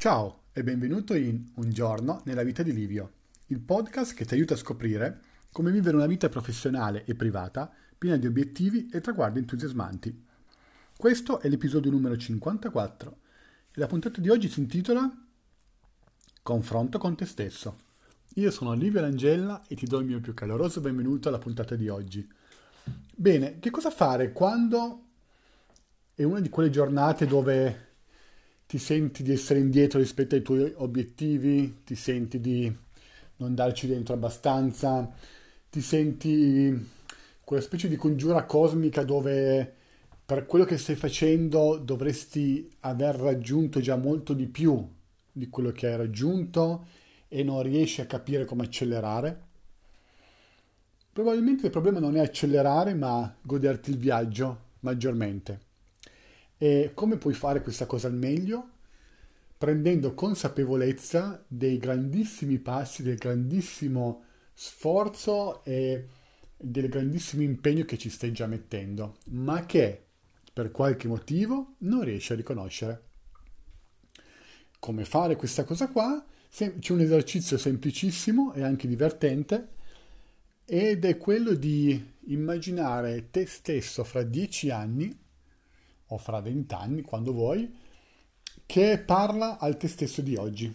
Ciao e benvenuto in Un giorno nella vita di Livio, il podcast che ti aiuta a scoprire come vivere una vita professionale e privata piena di obiettivi e traguardi entusiasmanti. Questo è l'episodio numero 54 e la puntata di oggi si intitola Confronto con te stesso. Io sono Livio Langella e ti do il mio più caloroso benvenuto alla puntata di oggi. Bene, che cosa fare quando è una di quelle giornate dove ti senti di essere indietro rispetto ai tuoi obiettivi, ti senti di non darci dentro abbastanza, ti senti quella specie di congiura cosmica dove per quello che stai facendo dovresti aver raggiunto già molto di più di quello che hai raggiunto e non riesci a capire come accelerare? Probabilmente il problema non è accelerare, ma goderti il viaggio maggiormente. E come puoi fare questa cosa al meglio? Prendendo consapevolezza dei grandissimi passi, del grandissimo sforzo e del grandissimo impegno che ci stai già mettendo, ma che per qualche motivo non riesci a riconoscere. Come fare questa cosa qua? C'è un esercizio semplicissimo e anche divertente ed è quello di immaginare te stesso fra 10 anni o fra 20 anni, quando vuoi, che parla al te stesso di oggi.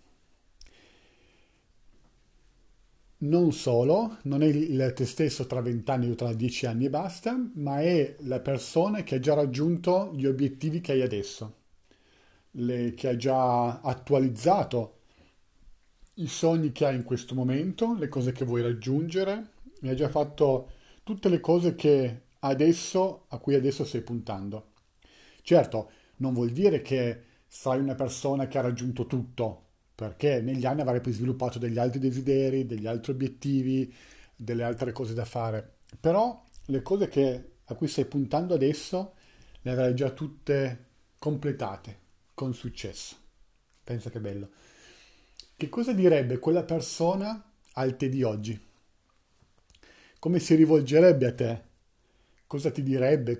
Non solo, non è il te stesso tra 20 anni o tra 10 anni e basta, ma è la persona che ha già raggiunto gli obiettivi che hai adesso, che ha già attualizzato i sogni che hai in questo momento, le cose che vuoi raggiungere, e ha già fatto tutte le cose a cui adesso stai puntando. Certo, non vuol dire che sarai una persona che ha raggiunto tutto, perché negli anni avrai poi sviluppato degli altri desideri, degli altri obiettivi, delle altre cose da fare. Però le cose a cui stai puntando adesso le avrai già tutte completate con successo. Pensa che bello. Che cosa direbbe quella persona al te di oggi? Come si rivolgerebbe a te? Cosa ti direbbe?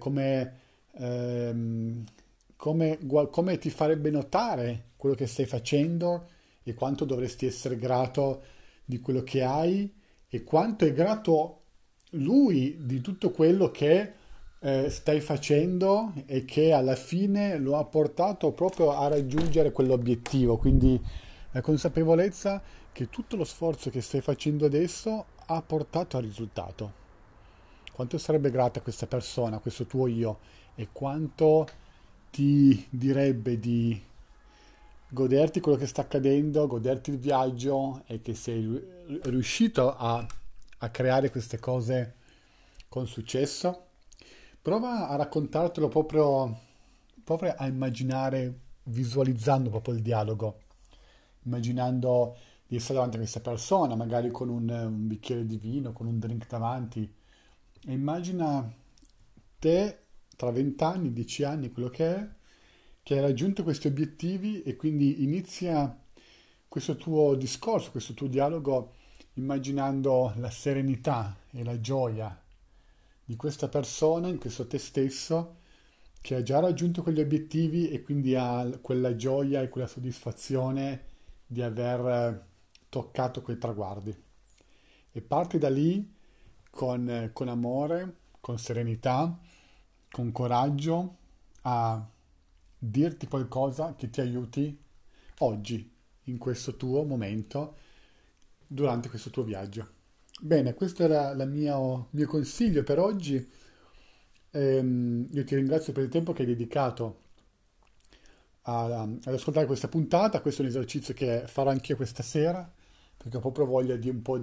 Ehm, come ti farebbe notare quello che stai facendo e quanto dovresti essere grato di quello che hai e quanto è grato lui di tutto quello che stai facendo e che alla fine lo ha portato proprio a raggiungere quell'obiettivo. Quindi la consapevolezza che tutto lo sforzo che stai facendo adesso ha portato al risultato. Quanto sarebbe grata questa persona, questo tuo io, e quanto ti direbbe di goderti quello che sta accadendo, goderti il viaggio e che sei riuscito a creare queste cose con successo. Prova a raccontartelo proprio a immaginare, visualizzando proprio il dialogo, immaginando di essere davanti a questa persona, magari con un bicchiere di vino, con un drink davanti, e immagina te tra 20 anni, 10 anni, quello che hai raggiunto questi obiettivi e quindi inizia questo tuo discorso, questo tuo dialogo immaginando la serenità e la gioia di questa persona, in questo te stesso, che ha già raggiunto quegli obiettivi e quindi ha quella gioia e quella soddisfazione di aver toccato quei traguardi. E parti da lì con amore, con serenità, con coraggio a dirti qualcosa che ti aiuti oggi, in questo tuo momento, durante questo tuo viaggio. Bene, questo era il mio consiglio per oggi. Io ti ringrazio per il tempo che hai dedicato ad ascoltare questa puntata. Questo è un esercizio che farò anch'io questa sera, perché ho proprio voglia di un po'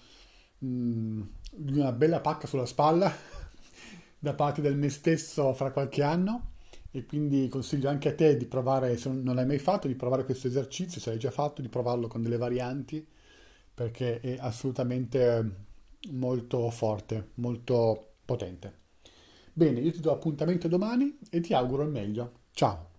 di una bella pacca sulla spalla da parte del me stesso fra qualche anno. E quindi consiglio anche a te di provare, se non l'hai mai fatto, di provare questo esercizio, se l'hai già fatto, di provarlo con delle varianti, perché è assolutamente molto forte, molto potente. Bene, io ti do appuntamento domani e ti auguro il meglio. Ciao!